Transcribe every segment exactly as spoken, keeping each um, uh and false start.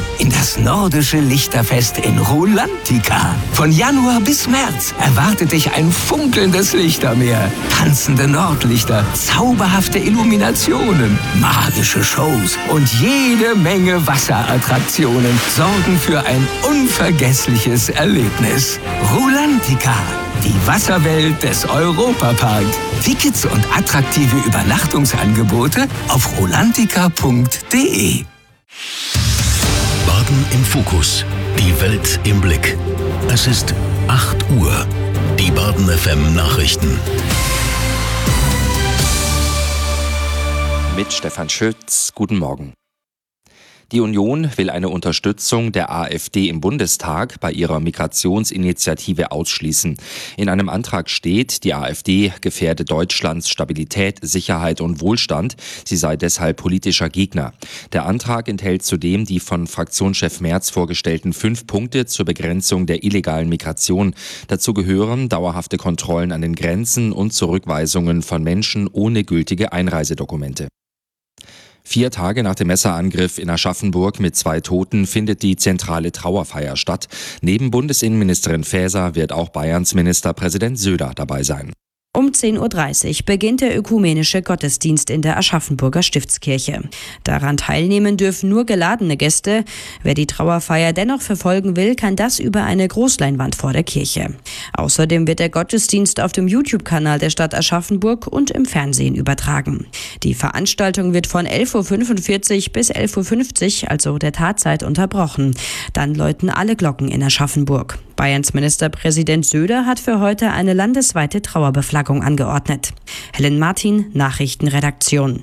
in das nordische Lichterfest in Rulantica. Von Januar bis März erwartet dich ein funkelndes Lichtermeer, tanzende Nordlichter, zauberhafte Illuminationen, magische Shows und jede Menge Wasserattraktionen sorgen für ein unvergessliches Erlebnis. Rulantica, die Wasserwelt des Europapark. Tickets und attraktive Übernachtungsangebote auf rulantica punkt de. Baden im Fokus. Die Welt im Blick. Es ist acht Uhr. Die Baden F M Nachrichten. Mit Stefan Schütz. Guten Morgen. Die Union will eine Unterstützung der AfD im Bundestag bei ihrer Migrationsinitiative ausschließen. In einem Antrag steht, die AfD gefährde Deutschlands Stabilität, Sicherheit und Wohlstand. Sie sei deshalb politischer Gegner. Der Antrag enthält zudem die von Fraktionschef Merz vorgestellten fünf Punkte zur Begrenzung der illegalen Migration. Dazu gehören dauerhafte Kontrollen an den Grenzen und Zurückweisungen von Menschen ohne gültige Einreisedokumente. Vier Tage nach dem Messerangriff in Aschaffenburg mit zwei Toten findet die zentrale Trauerfeier statt. Neben Bundesinnenministerin Faeser wird auch Bayerns Ministerpräsident Söder dabei sein. Um zehn Uhr dreißig beginnt der ökumenische Gottesdienst in der Aschaffenburger Stiftskirche. Daran teilnehmen dürfen nur geladene Gäste. Wer die Trauerfeier dennoch verfolgen will, kann das über eine Großleinwand vor der Kirche. Außerdem wird der Gottesdienst auf dem YouTube-Kanal der Stadt Aschaffenburg und im Fernsehen übertragen. Die Veranstaltung wird von elf Uhr fünfundvierzig bis elf Uhr fünfzig, also der Tatzeit, unterbrochen. Dann läuten alle Glocken in Aschaffenburg. Bayerns Ministerpräsident Söder hat für heute eine landesweite Trauerbeflaggung angeordnet. Helen Martin, Nachrichtenredaktion.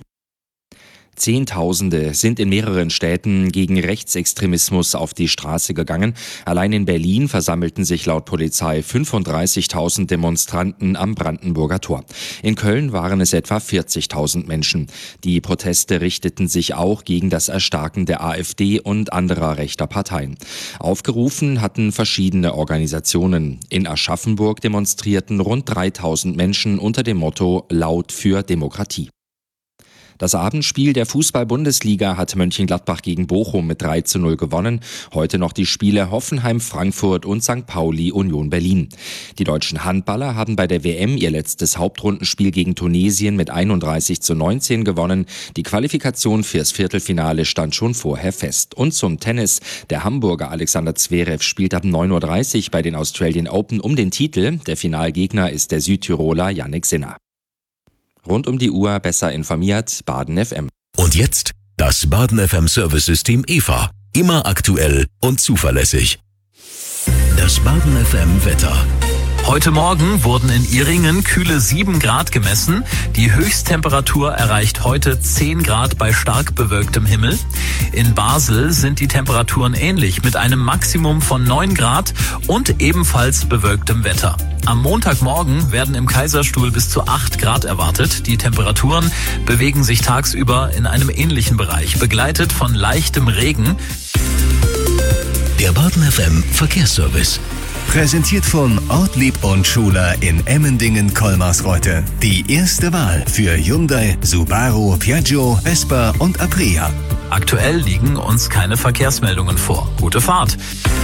Zehntausende sind in mehreren Städten gegen Rechtsextremismus auf die Straße gegangen. Allein in Berlin versammelten sich laut Polizei fünfunddreißigtausend Demonstranten am Brandenburger Tor. In Köln waren es etwa vierzigtausend Menschen. Die Proteste richteten sich auch gegen das Erstarken der AfD und anderer rechter Parteien. Aufgerufen hatten verschiedene Organisationen. In Aschaffenburg demonstrierten rund dreitausend Menschen unter dem Motto Laut für Demokratie. Das Abendspiel der Fußball-Bundesliga hat Mönchengladbach gegen Bochum mit drei zu null gewonnen. Heute noch die Spiele Hoffenheim, Frankfurt und Sankt Pauli, Union Berlin. Die deutschen Handballer haben bei der W M ihr letztes Hauptrundenspiel gegen Tunesien mit einunddreißig zu neunzehn gewonnen. Die Qualifikation fürs Viertelfinale stand schon vorher fest. Und zum Tennis. Der Hamburger Alexander Zverev spielt ab neun Uhr dreißig bei den Australian Open um den Titel. Der Finalgegner ist der Südtiroler Jannik Sinner. Rund um die Uhr besser informiert, Baden F M. Und jetzt das Baden F M Service-System E V A. Immer aktuell und zuverlässig. Das Baden F M Wetter. Heute Morgen wurden in Ihringen kühle sieben Grad gemessen. Die Höchsttemperatur erreicht heute zehn Grad bei stark bewölktem Himmel. In Basel sind die Temperaturen ähnlich mit einem Maximum von neun Grad und ebenfalls bewölktem Wetter. Am Montagmorgen werden im Kaiserstuhl bis zu acht Grad erwartet. Die Temperaturen bewegen sich tagsüber in einem ähnlichen Bereich, begleitet von leichtem Regen. Der Baden F M Verkehrsservice. Präsentiert von Ortlieb und Schuler in Emmendingen-Kolmarsreuth. Die erste Wahl für Hyundai, Subaru, Piaggio, Vespa und Aprilia. Aktuell liegen uns keine Verkehrsmeldungen vor. Gute Fahrt.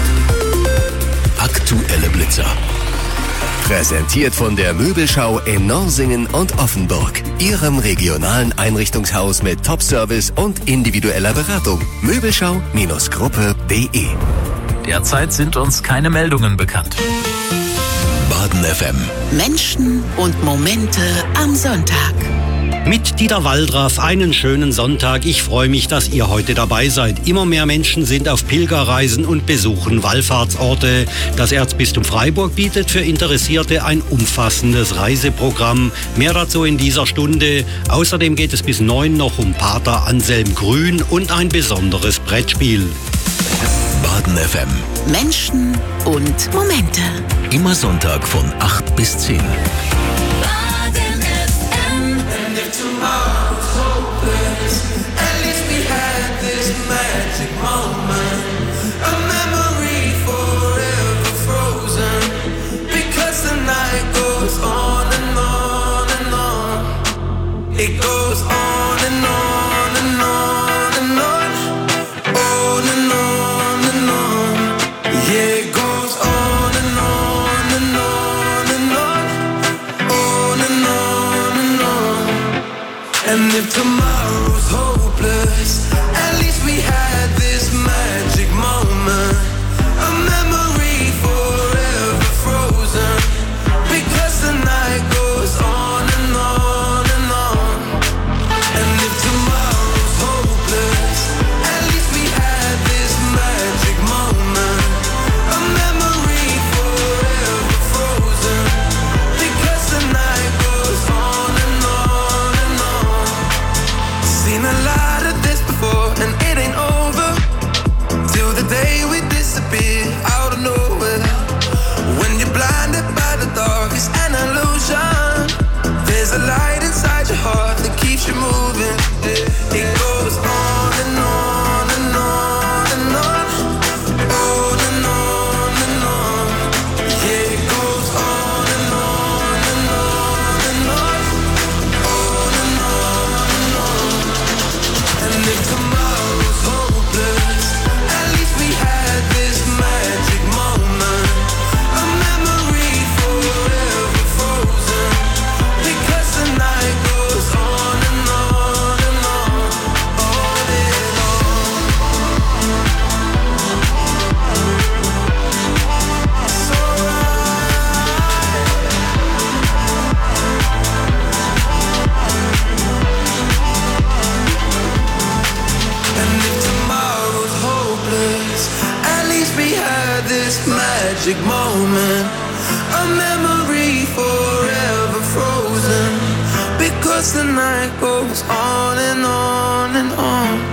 Aktuelle Blitzer. Präsentiert von der Möbelschau in Norsingen und Offenburg. Ihrem regionalen Einrichtungshaus mit Top-Service und individueller Beratung. Möbelschau Gruppe punkt de. Derzeit sind uns keine Meldungen bekannt. Baden F M. Menschen und Momente am Sonntag. Mit Dieter Waldraff einen schönen Sonntag. Ich freue mich, dass ihr heute dabei seid. Immer mehr Menschen sind auf Pilgerreisen und besuchen Wallfahrtsorte. Das Erzbistum Freiburg bietet für Interessierte ein umfassendes Reiseprogramm. Mehr dazu in dieser Stunde. Außerdem geht es bis neun noch um Pater Anselm Grün und ein besonderes Brettspiel. Baden F M. Menschen und Momente. Immer Sonntag von acht bis zehn. Baden F M. It goes on and on and on and on, on and on. if tomorrow's hopeless, at least we had this magic moment, a memory forever frozen, because the night goes on and on and on. And if tomorrow's hopeless, at least we had this magic moment, a memory forever frozen, because the night goes on and on and on. Seen a lot of this before, and it ain't over till the day we disappear out of nowhere. When you're blinded by the dark, it's an illusion. There's a light inside your heart that keeps you moving. It goes on and on and on and on, on and on and on. Yeah, it goes on and on and on and on, on and on and on. And if tomorrow's hopeless, at least we had this magic moment, a memory forever frozen, because the night goes on and on and on, on and on. It's alright. And if tomorrow's hopeless, at least we had this magic moment, a memory forever frozen, because the night goes on and on and on.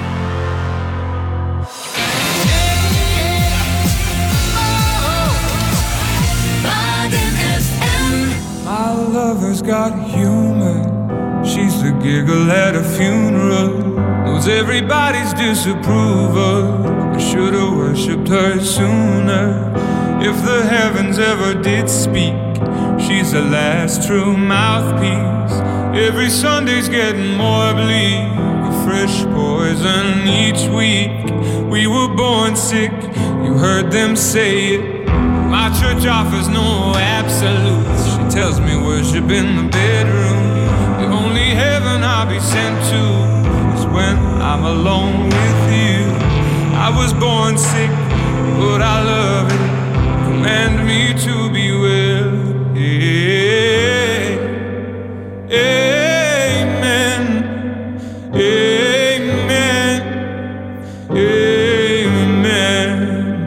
My lover's got humor. She's the giggle at a funeral. Knows everybody's disapproval. I should've worshipped her sooner. If the heavens ever did speak, she's the last true mouthpiece. Every Sunday's getting more bleak, a fresh poison each week. We were born sick, you heard them say it. My church offers no absolutes. She tells me worship in the bedroom. The only heaven I'll be sent to is when I'm alone with you. I was born sick, but I love it. Command me to be well. Yeah. Amen. Amen. Amen.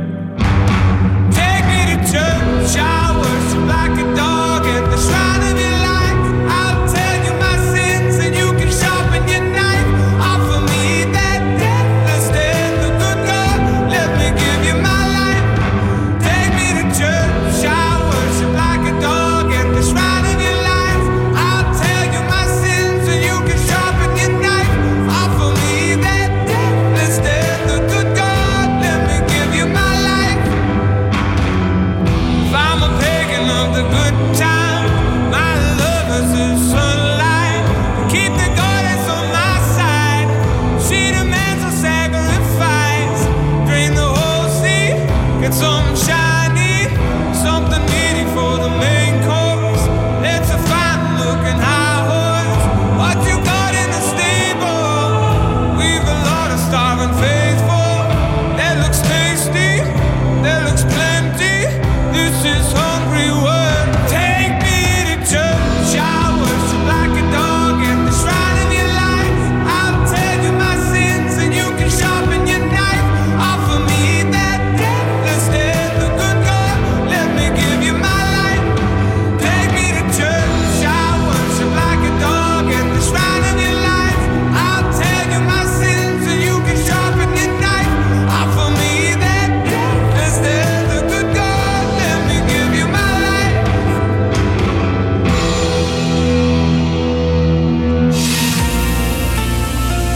Take me to church, I worship like a dog at the shrine of your life. I'll tell you my sins and you can sharpen your knife. Offer me that deathless death, the good God, let me give you my life. Take me to church, I worship like a dog at the shrine of your life. I'll tell you my sins and you can sharpen your knife. Offer me that deathless death, the good God, let me give you my life. If I'm a pagan of the good time, my lover's the sunlight. Keep the goddess on my side. She demands a sacrifice. Drain the whole sea, get something shiny, something meaty for the main course. It's a fine looking high horse. What you got in the stable? We've a lot of starving faithful. That looks tasty, that looks plenty. This is hungry work. Take me to church, I worship like a dog at the shrine of your life. I'll tell you my sins and you can sharpen your knife. Offer me that deathless death, the good God, let me give you my life. Take me to church, I worship like a dog at the shrine of your life. I'll tell you my sins and you can sharpen your knife. Offer me that deathless death, the good God, let me give you my life.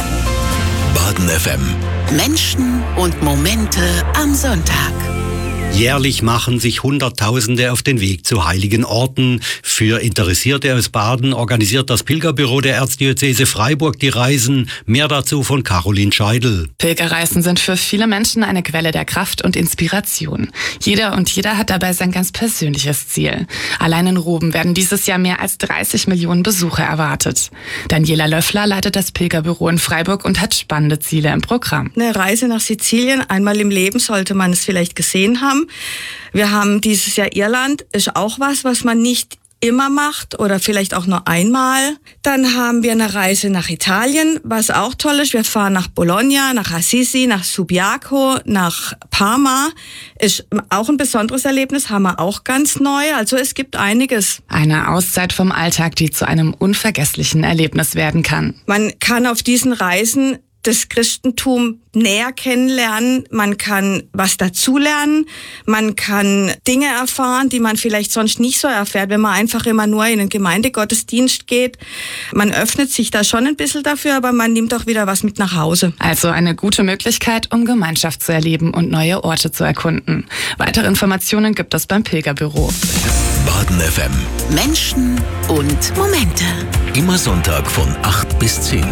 Baden F M. Menschen und Momente am Sonntag. Jährlich machen sich Hunderttausende auf den Weg zu heiligen Orten. Für Interessierte aus Baden organisiert das Pilgerbüro der Erzdiözese Freiburg die Reisen. Mehr dazu von Caroline Scheidel. Pilgerreisen sind für viele Menschen eine Quelle der Kraft und Inspiration. Jeder und jeder hat dabei sein ganz persönliches Ziel. Allein in Roben werden dieses Jahr mehr als dreißig Millionen Besucher erwartet. Daniela Löffler leitet das Pilgerbüro in Freiburg und hat spannende Ziele im Programm. Eine Reise nach Sizilien, einmal im Leben sollte man es vielleicht gesehen haben. Wir haben dieses Jahr Irland, ist auch was, was man nicht immer macht oder vielleicht auch nur einmal. Dann haben wir eine Reise nach Italien, was auch toll ist. Wir fahren nach Bologna, nach Assisi, nach Subiaco, nach Parma. Ist auch ein besonderes Erlebnis, haben wir auch ganz neu. Also es gibt einiges. Eine Auszeit vom Alltag, die zu einem unvergesslichen Erlebnis werden kann. Man kann auf diesen Reisen das Christentum näher kennenlernen, man kann was dazulernen, man kann Dinge erfahren, die man vielleicht sonst nicht so erfährt, wenn man einfach immer nur in den Gemeindegottesdienst geht. Man öffnet sich da schon ein bisschen dafür, aber man nimmt auch wieder was mit nach Hause. Also eine gute Möglichkeit, um Gemeinschaft zu erleben und neue Orte zu erkunden. Weitere Informationen gibt es beim Pilgerbüro. Baden F M. Menschen und Momente. Immer Sonntag von acht bis zehn.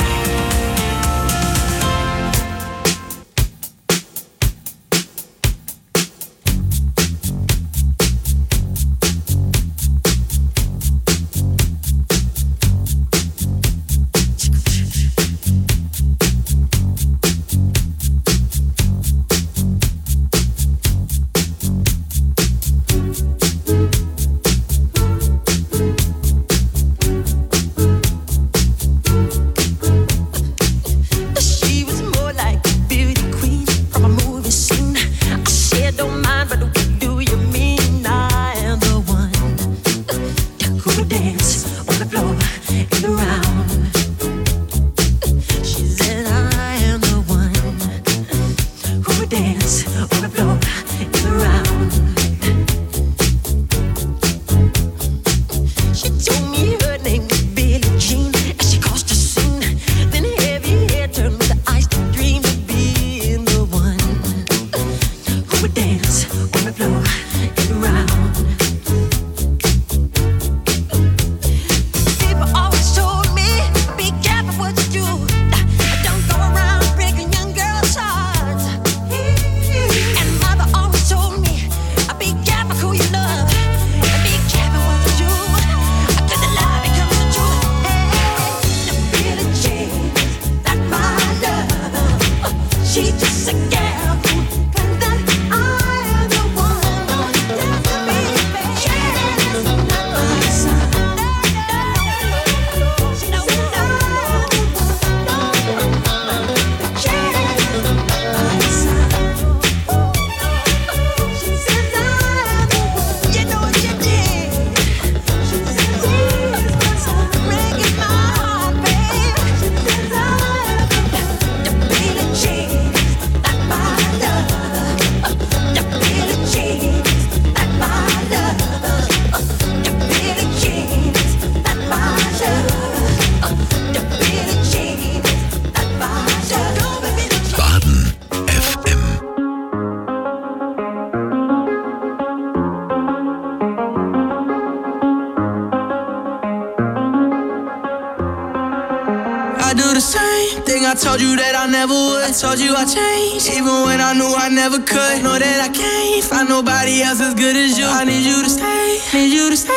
I told you that I never would. I told you I changed, even when I knew I never could. Know that I can't find nobody else as good as you. I need you to stay, need you to stay.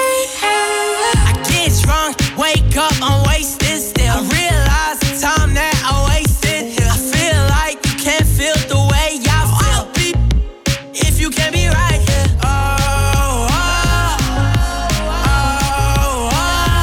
I get drunk, wake up, I'm wasted still. I realize the time that I wasted here. I feel like you can't feel the way I feel. I'll be if you can't be right here. Oh, oh, oh, oh,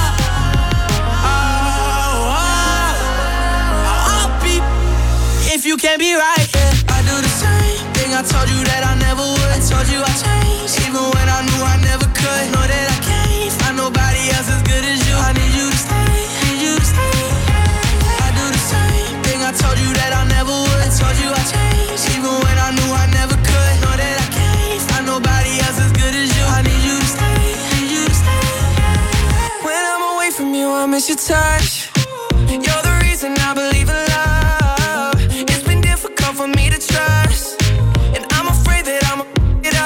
oh, oh. I'll be if you can't be right here. I do the same thing I told you that I never would. I told you I changed, even when I knew I never could. Know that I can't find nobody else as good as you. I need you to stay, need you to stay. I do the same thing I told you that I never would. I told you I changed, even when I knew I never could. Know that I can't find nobody else as good as you. I need you to stay, need you to stay. When I'm away from you, I miss your touch. You're the reason I believe in love. It's been difficult for me to trust, and I'm afraid that I'm a it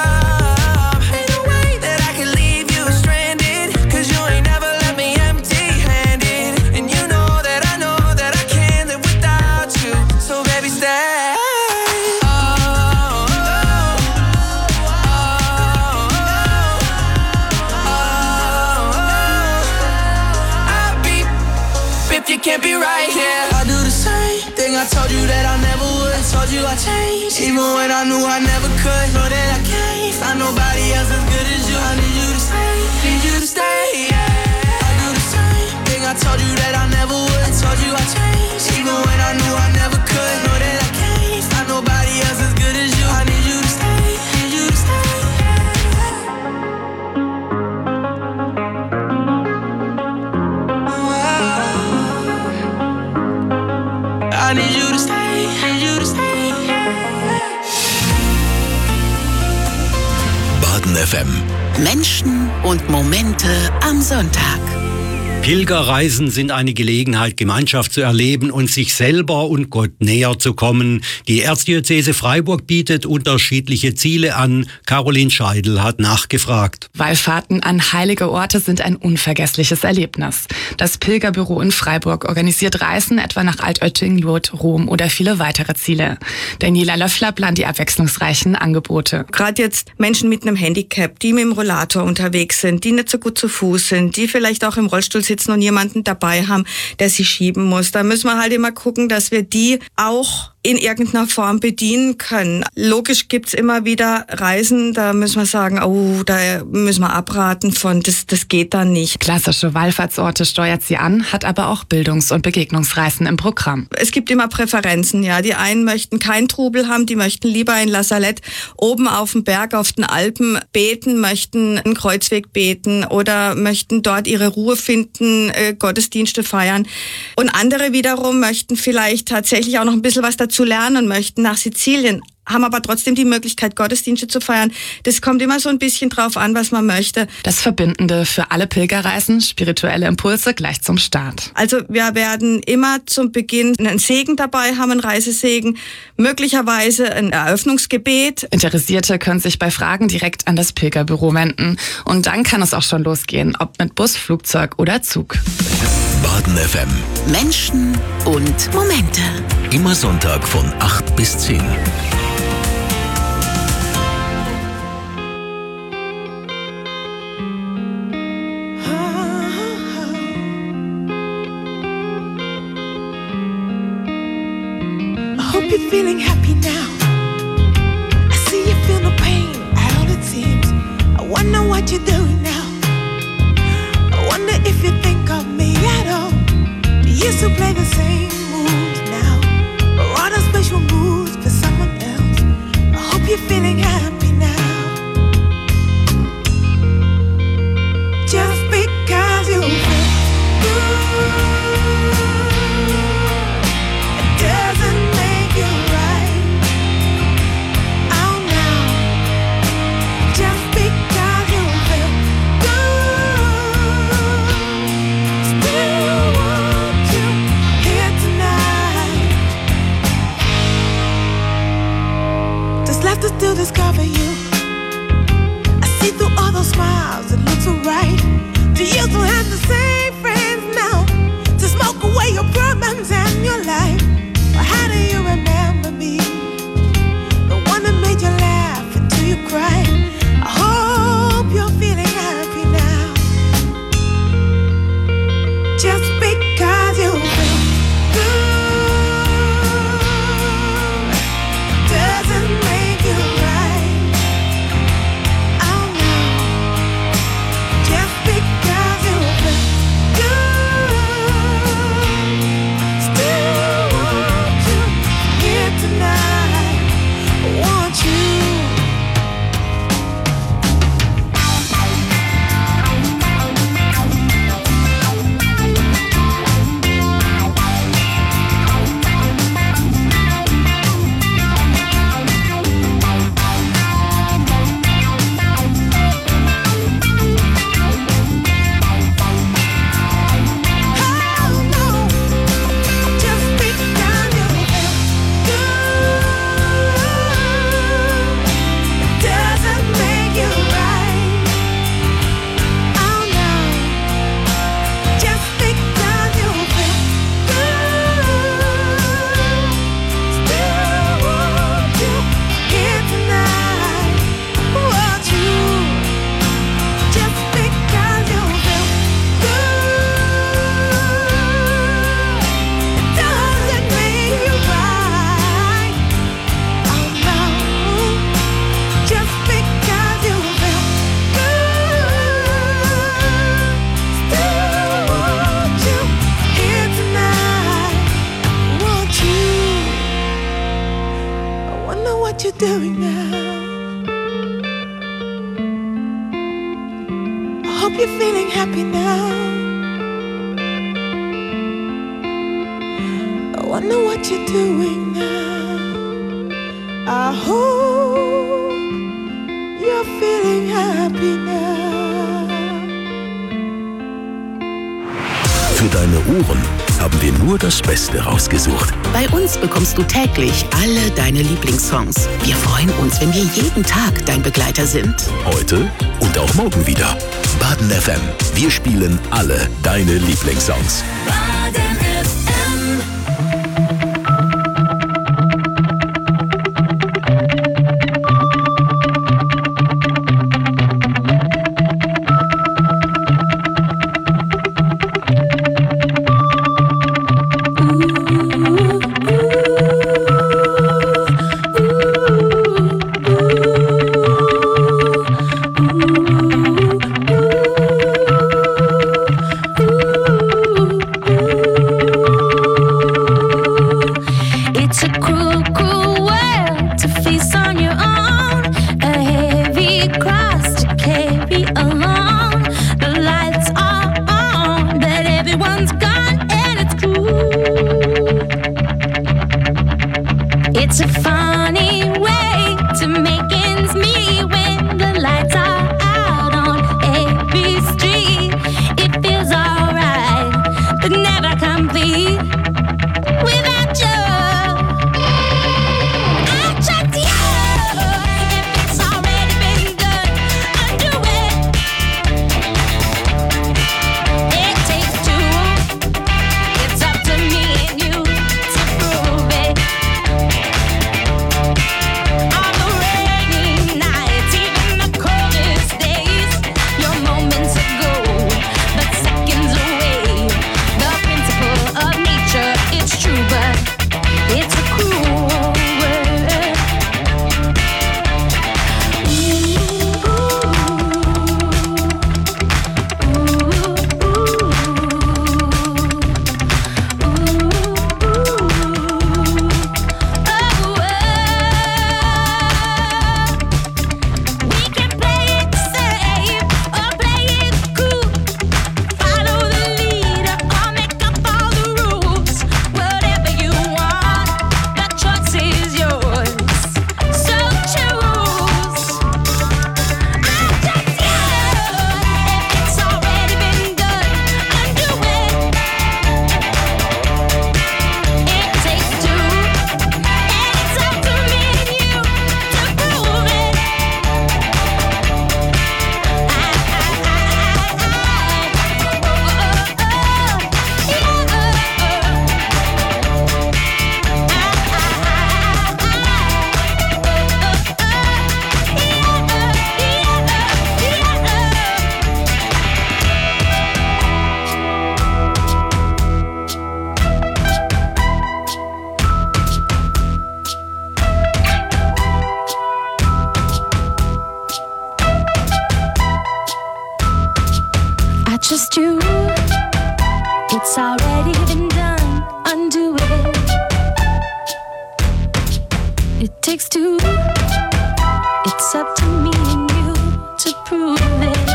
can't be right here. I do the same thing I told you that I never would. I told you I changed, even when I knew I never could. Know that I can't find nobody else as good as you. I need you to stay, need you to stay, yeah. I do the same thing I told you that I never would. I told you I changed, even when I knew I never could. Know that I can't find nobody else as good as you. I need you to stay, need you to stay. I need you to stay, need you to stay. Baden F M. Menschen und Momente am Sonntag. Pilgerreisen sind eine Gelegenheit, Gemeinschaft zu erleben und sich selber und Gott näher zu kommen. Die Erzdiözese Freiburg bietet unterschiedliche Ziele an. Caroline Scheidel hat nachgefragt. Wallfahrten an heilige Orte sind ein unvergessliches Erlebnis. Das Pilgerbüro in Freiburg organisiert Reisen etwa nach Altötting, Lourdes, Rom oder viele weitere Ziele. Daniela Löffler plant die abwechslungsreichen Angebote. Gerade jetzt Menschen mit einem Handicap, die mit dem Rollator unterwegs sind, die nicht so gut zu Fuß sind, die vielleicht auch im Rollstuhl sitzen und jemanden dabei haben, der sie schieben muss. Da müssen wir halt immer gucken, dass wir die auch in irgendeiner Form bedienen können. Logisch gibt's immer wieder Reisen, da müssen wir sagen, oh, da müssen wir abraten von, das, das geht dann nicht. Klassische Wallfahrtsorte steuert sie an, hat aber auch Bildungs- und Begegnungsreisen im Programm. Es gibt immer Präferenzen, ja. Die einen möchten keinen Trubel haben, die möchten lieber in La Salette oben auf dem Berg, auf den Alpen beten, möchten einen Kreuzweg beten oder möchten dort ihre Ruhe finden, äh, Gottesdienste feiern. Und andere wiederum möchten vielleicht tatsächlich auch noch ein bisschen was dazu zu lernen möchten nach Sizilien, haben aber trotzdem die Möglichkeit, Gottesdienste zu feiern. Das kommt immer so ein bisschen drauf an, was man möchte. Das Verbindende für alle Pilgerreisen, spirituelle Impulse gleich zum Start. Also wir werden immer zum Beginn einen Segen dabei haben, einen Reisesegen, möglicherweise ein Eröffnungsgebet. Interessierte können sich bei Fragen direkt an das Pilgerbüro wenden. Und dann kann es auch schon losgehen, ob mit Bus, Flugzeug oder Zug. Baden F M. Menschen und Momente. Immer Sonntag von acht bis zehn. I hope you're feeling happy now. I see you feel no pain at all it seems. I wonder what you're doing now. I wonder if you think of me at all. You used to play the same moves now, or other special moves for someone else. I hope you're feeling happy now. Just because you feel good, it doesn't make you right. Oh no. Just because you feel good, still want you here tonight. There's left to still discover you. I see through all those smiles, it looks alright. Do you still have the same friends now to smoke away your problems and your life? Or how do you remember me? The one that made you laugh until you cried. I hope you're feeling happy now. Just because you feel good doesn't make you right. Oh no. Just because you feel good, still want you hope you're feeling happy now. I wonder what you're doing now. I hope you're feeling happy now. Für deine Ohren haben wir nur das Beste rausgesucht. Bei uns bekommst du täglich alle deine Lieblingssongs. Wir freuen uns, wenn wir jeden Tag dein Begleiter sind. Heute und auch morgen wieder. Baden F M. Wir spielen alle deine Lieblingssongs. Baden F M. Just you, it's already been done. Undo it. It takes two. It's up to me and you to prove it.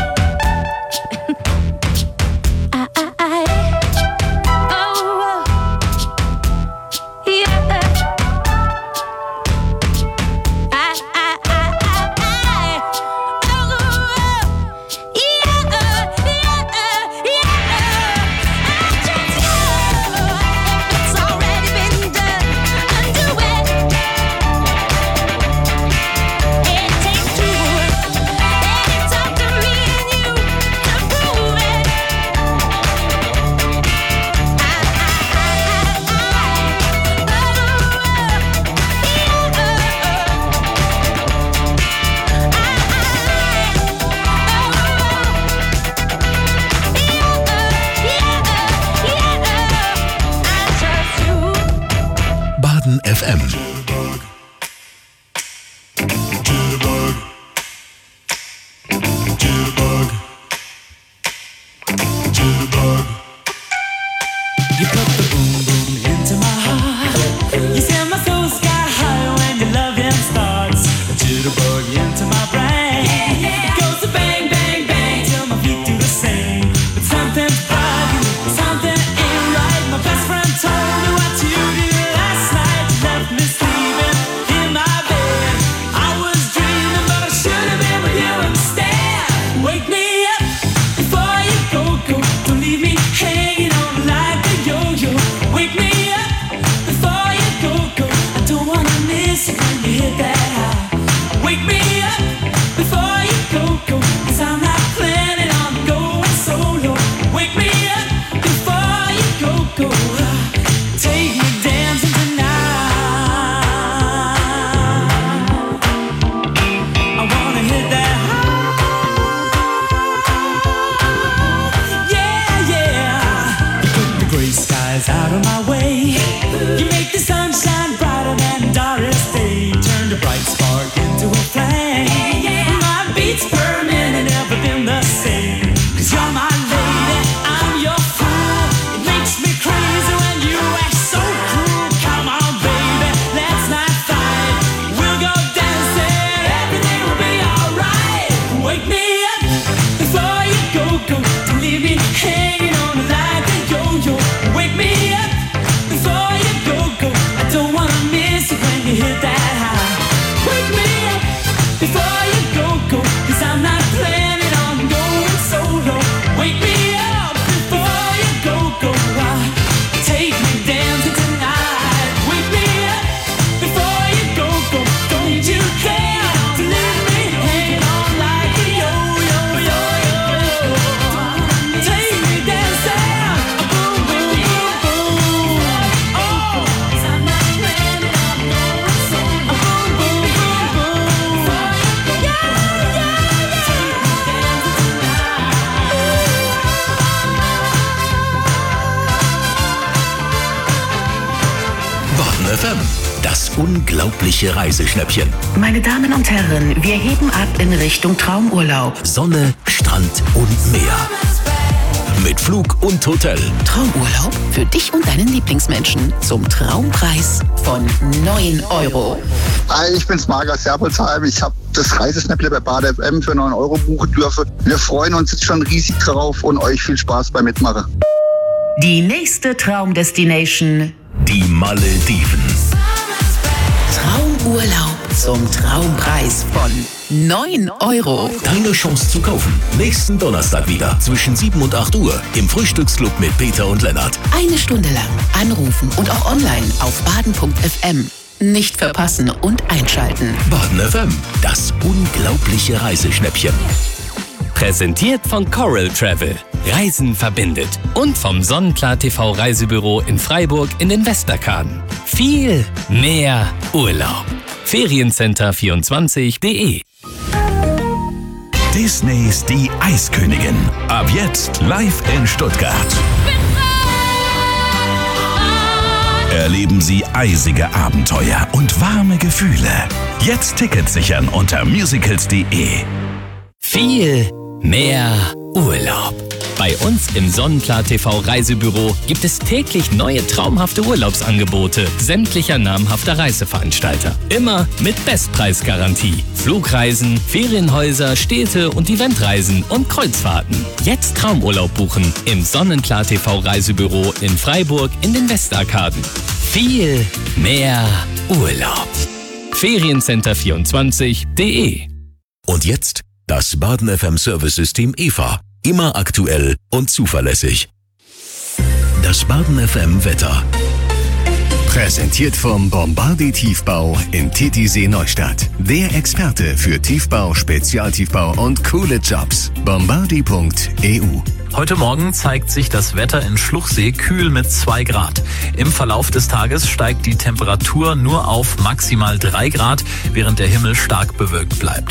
I, I, I, oh, yeah. I, I, I, I, oh, yeah. F M. You put the boom boom into my heart. You send my soul sky high when your loving starts. A jitterbug into my brain. It goes to bang bang bang till my feet do the before you go, go, 'cause I'm not planning on going solo. Wake me up before you go, go, ah, take me dancing tonight. Wake me up before you go, go, don't you dare to leave me hanging on like a yo-yo, yo-yo. Take me dancing, boom, boom, boom, boom. Oh, 'cause I'm not planning on going solo. Boom, boom, boom, boom. Yeah, yeah, yeah. Baden F M, das unglaubliche Reiseschnäppchen. Meine Damen und Herren, wir heben ab in Richtung Traumurlaub. Sonne, Strand und Meer. Mit Flug und Hotel. Traumurlaub für dich und deinen Lieblingsmenschen zum Traumpreis von neun Euro. Hi, ich bin's Marc aus Herbolzheim. Ich habe das Reiseschnäppchen bei Bad F M für neun Euro buchen dürfen. Wir freuen uns jetzt schon riesig drauf und euch viel Spaß beim Mitmachen. Die nächste Traumdestination. Die Malediven. Traumurlaub zum Traumpreis von neun Euro. Deine Chance zu kaufen. Nächsten Donnerstag wieder zwischen sieben und acht Uhr im Frühstücksclub mit Peter und Lennart. Eine Stunde lang anrufen und auch online auf baden punkt f m. Nicht verpassen und einschalten. Baden F M, das unglaubliche Reiseschnäppchen. Präsentiert von Coral Travel. Reisen verbindet. Und vom Sonnenklar T V Reisebüro in Freiburg in den Westerkaden. Viel mehr Urlaub. Feriencenter vierundzwanzig punkt de. Disneys Die Eiskönigin. Ab jetzt live in Stuttgart. Erleben Sie eisige Abenteuer und warme Gefühle. Jetzt Tickets sichern unter musicals punkt de. Viel mehr Urlaub. Bei uns im Sonnenklar T V Reisebüro gibt es täglich neue traumhafte Urlaubsangebote sämtlicher namhafter Reiseveranstalter. Immer mit Bestpreisgarantie. Flugreisen, Ferienhäuser, Städte und Eventreisen und Kreuzfahrten. Jetzt Traumurlaub buchen im Sonnenklar T V Reisebüro in Freiburg in den Westarkaden. Viel mehr Urlaub. Feriencenter vierundzwanzig punkt de. Und jetzt das Baden F M Service-System E V A. Immer aktuell und zuverlässig. Das Baden F M Wetter. Präsentiert vom Bombardier Tiefbau in Titisee Neustadt. Der Experte für Tiefbau, Spezialtiefbau und coole Jobs. bombardier punkt e u. Heute Morgen zeigt sich das Wetter in Schluchsee kühl mit zwei Grad. Im Verlauf des Tages steigt die Temperatur nur auf maximal drei Grad, während der Himmel stark bewölkt bleibt.